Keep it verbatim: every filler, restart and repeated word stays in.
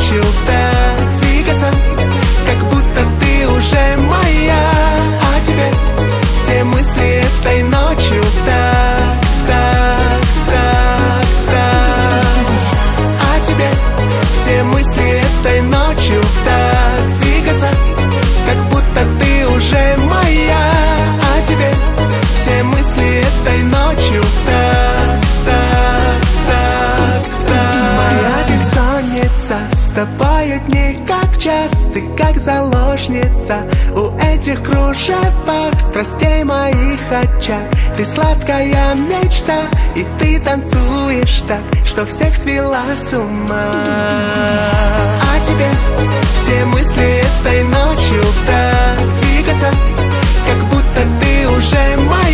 ночью в такт двигаться, как будто ты уже моя. А теперь все мысли этой ночью в такт, в такт, в такт, в такт. А теперь все мысли этой ночью в такт двигаться, как будто ты уже моя. А теперь все мысли этой ночью в такт, в такт, в такт, в такт. Моя бессонница с тобою дни как час, ты как заложница у этих кружевах страстей моих очаг. Ты сладкая мечта, и ты танцуешь так, что всех свела с ума. А теперь все мысли этой ночью в такт двигаться, как будто ты уже моя.